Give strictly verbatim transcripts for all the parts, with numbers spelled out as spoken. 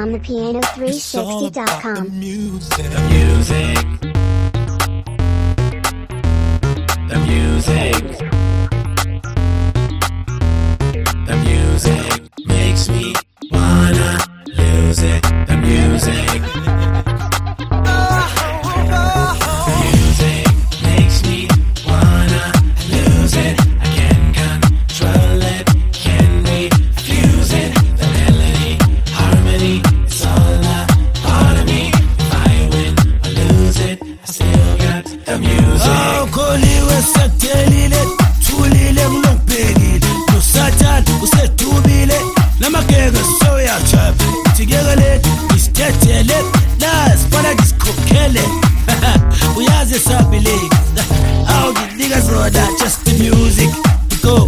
on the piano three sixty dot com. The music, the music, the music, the music makes me wanna lose it. The music, the music makes me wanna lose it. I can't control it, can refuse it. The melody, harmony, it's all a part of me. If I win or lose it, I still got the music. Oh, koliwe setelile, tulile ngilokubhekile. Nosatan usetubile, namakeke soya chap. Tigegele, istetele, nas para diskokele. Uyazi sabile. All the niggas know that just the music. Go.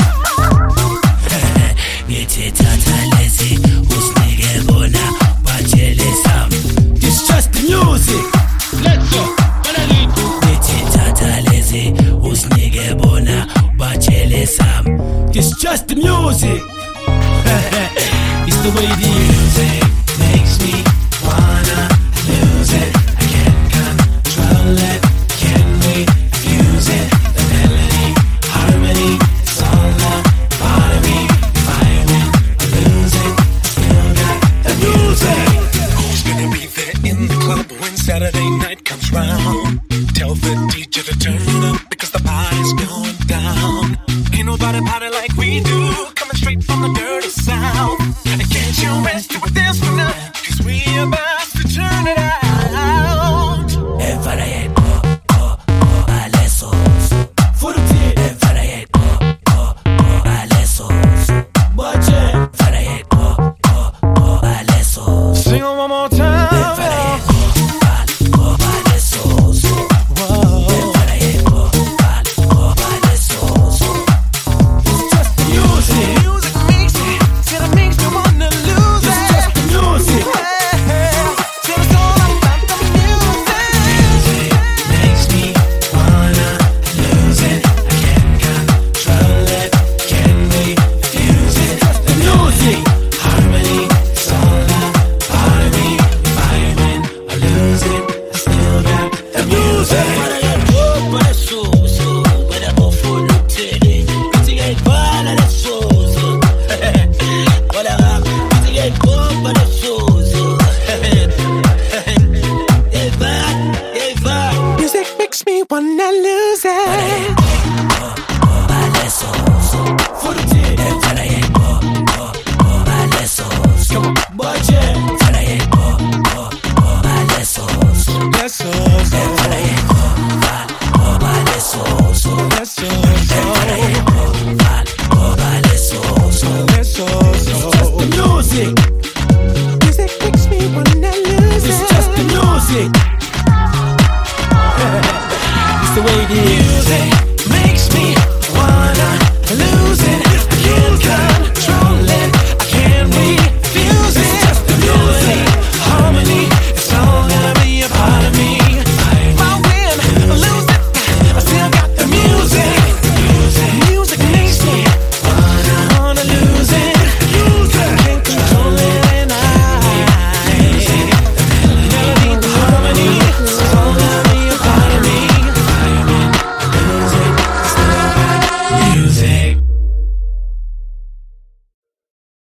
Ngithi thatha lezi usinike bona bajele sam. It's just the music. Let's go. Ngithi thatha lezi usinike bona bajele sam. It's just the music. It's the way it is. Music makes me wanna lose it. I can't control it, can refuse it. The melody, harmony, it's all a part of me. If I win or lose it, I still got the music. Who's gonna be there in the club when Saturday night comes round? Tell the D J to turn it up because the party's going down. Ain't nobody party like we do, coming straight from the dirty south. And can't you rest with this